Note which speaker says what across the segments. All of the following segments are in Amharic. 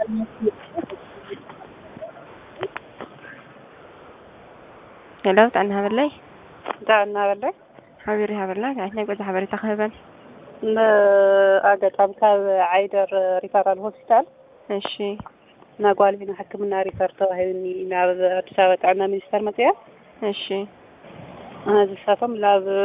Speaker 1: هلا تعالنا بالله
Speaker 2: دعنا بالله
Speaker 1: حبيبي بالله احنا قلت حبيبي تقريبا
Speaker 2: أقطع كاب عيدر ريفرال هوسبيتال
Speaker 1: ماشي
Speaker 2: نقول هنا حكمنا ريفر توهيني مع تساوي عنا مينستر متى
Speaker 1: ماشي
Speaker 2: أنا زفافم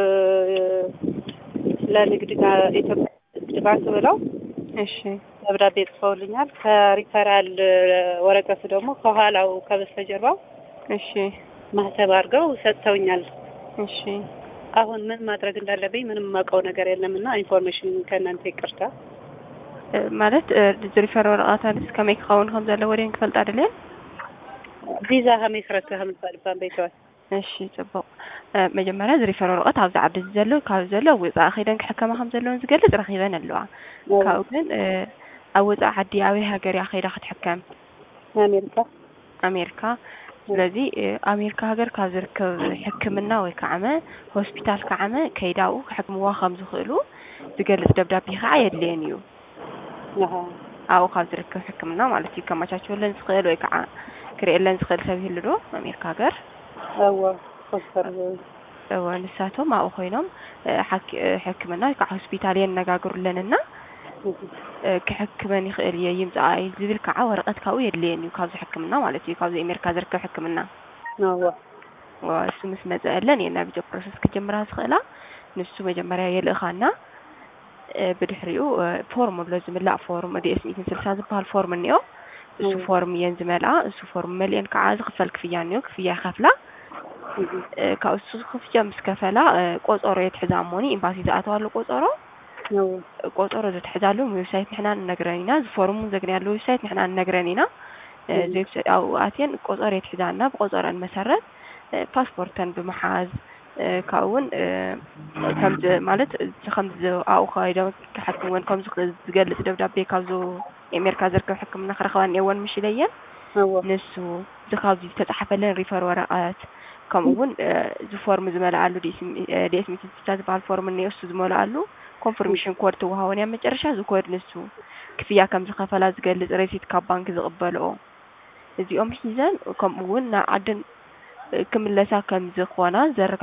Speaker 2: لا نقدر إيتو تبعت ولا
Speaker 1: ماشي
Speaker 2: أبدا بيت فولينيال كريفرال ورقة سدومو كهالا وكبستجربة
Speaker 1: ماشي
Speaker 2: ما تبارجو وستونيال
Speaker 1: ماشي
Speaker 2: አሁን ምን ማድረግ እንዳለብኝ ምንም ማቀው ነገር የለምና ኢንፎርሜሽን ከእናንተ ይቅርታ
Speaker 1: ማለት ዝሪፈር ወረቀታንስ ከመይ ክኸውን ከም ዘሎ ወዲን ክፈልጥ አይደለም
Speaker 2: ቪዛ ከመይ ክረክብ ምሳልባን ቤተዋል
Speaker 1: እሺ ጽቡቅ መጀመሪያ ዝሪፈር ወረቀት ኣብዛ ዓዲ ዘሎ ካብ ዘሎ ወፃእ ኸይደን ክሕከማ ከም ዘለዎን ዝገልጽ ረኺበን ኣለዋ ካብኡ ግን ኣብ ወፃእ ዓዲ ኣበይ ሃገር እያ ኸይዳ ክትሕከም ኣሜሪካ ስለዚህ ኣሜሪካ ሃገር ካብ ዝርከብ ሕክምና ወይ ከዓመ ሆስፒታል ከዓመ ከይዳኡ ክሕክምዋ ከም ዝኽእሉ ዝገልጽ ደብዳቤ ከዓ የድልየን እዩ ኣብኡ ካብ ዝርከብ ሕክምና ማለት እዩ ከመቻቸወለን ዝኽእል ወይ ከዓ ክርእየለን ዝኽእል ሰብ ይህሉ ዶ ኣሜሪካ ሃገር ንሳቶም ኣብኡ ኮይኖም ሕክምና ወይ ከዓ ሆስፒታል የነጋግሩለንና ክሕክመን ይኽእል እየ ይምጻእ ዝብል ከዓ ወረቐት ካብኡ የድልየን እዩ ካብዚ ሕክምና ማለት እዩ ካብዚ ኣሜሪካ ዝርከብ ሕክምና እሱ ምስ መጽአለን የና ቪዲዮ ፕሮሰስ ክጀምራ ዝኽእላ ንሱ መጀመርያ የልእኻና ብድሕሪኡ ፎርም ኣሎ ዝምላእ ፎርም ዲኤስ 160 ዝበሃል ፎርም እንዮ እሱ ፎርም የን ዝመልኣ እሱ ፎርም መልአን ከዓ ዝኽፈል ክፍያ እንዮ ክፍያ ከፍላ ካብ እሱ ክፍያ ምስ ከፈላ ቆጾሮ የትሕዛ እሞኒ ኤምባሲ ዝኣተዋሉ ቆጾሮ ዝትሕዛሉ ዌብሳይት ንሕና ንነግረኒና ዝፎርሙ ዘግንያሉ ዌብሳይት ንሕና ንነግረኒና ዌብሳይት ኣብ ኣትየን ቆጾሮ የትሕዛና ብቆጾረን መሰረት ፓስፖርተን ብምሓዝ ካብውን ከምዚ ማለት ከምዚ ኣብኡ ኸይደው ክሕክምወን ከም ዝገልጽ ደብዳቤ ካብዚ ኣሜሪካ ዝርከብ ሕክምና ክረኽባ እኒአወን ምሽ ኢለየን ንሱ ዝኻብዚ ዝተጻሕፈለን ሪፈር ወረቐት ከምኡውን ዝፎርም ዝመልኣሉ ዲኤስ ሚትስታ ዝበሃል ፎርም እኒኦ እሱ ዝመልኣሉ ኮንፈርሜሽን ኮድ ትወሃወን እያ መጨረሻ ዝኮድ ንሱ ክፍያ ከም ዝኸፈላ ዝገልጽ ረሲት ካብ ባንክ ዝቕበልኦ እዚኦም ሒዘን ከምኡውን ናብ ዓድን ክምለሳ ከም ዝኾና